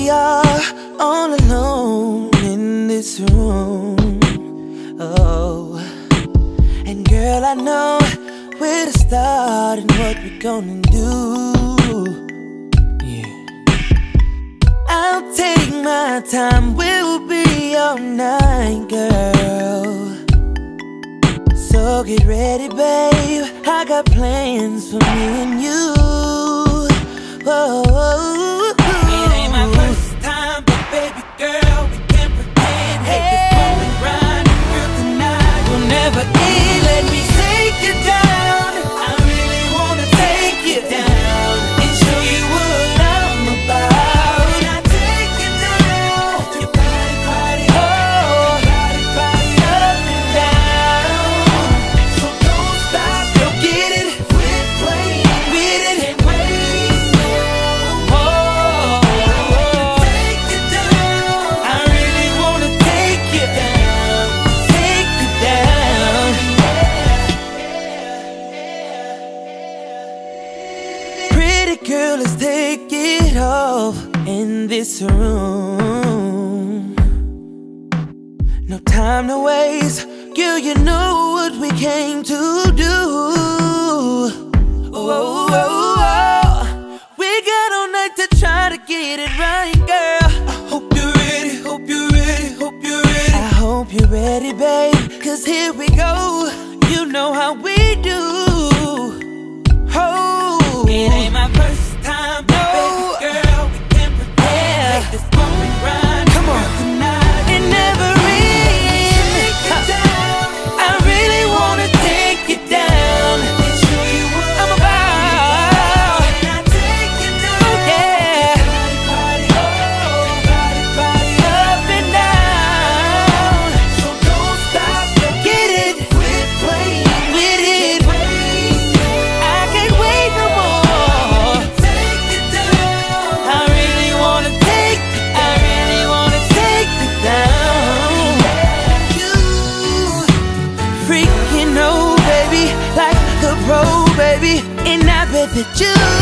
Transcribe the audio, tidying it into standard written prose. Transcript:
we are all alone in this room. Oh, and girl, I know where to start and what we're gonna do. Yeah, I'll take my time, we'll be all night, girl. So get ready, babe, I got plans for me and you. Whoa. It ain't my first time, but baby girl, we can't pretend. Hey, this moment grind, girl, tonight will never end. Let me take you down. I really wanna take you down and show you what I'm about. When I take you down, your body, body, oh, body, body, up and down. So don't stop, don't get it, quit playing with it, can't wait no more. Take you down, I really wanna take you down, take you down. Pretty girl, let's take it off in this room. No time to waste, girl, you know what we came to do. Oh, oh, oh. We got all night to try to get it right, girl. I hope you're ready, hope you're ready, hope you're ready. I hope you're ready, babe, cause here we go. You know how we do. Oh, It ain't my first time, but No. baby girl, we can't pretend. Make this moment grind, Come on. girl, tonight. it never ends. I really wanna take you down. And show you what I'm about. When I take you down, Oh yeah, body, body, oh, body, body, up and down. so don't stop, don't Get it, quit playing with it. wait no I can't wait no more. take you down. I really wanna take you down. You freaking know, baby, like a pro, baby, and I bet that you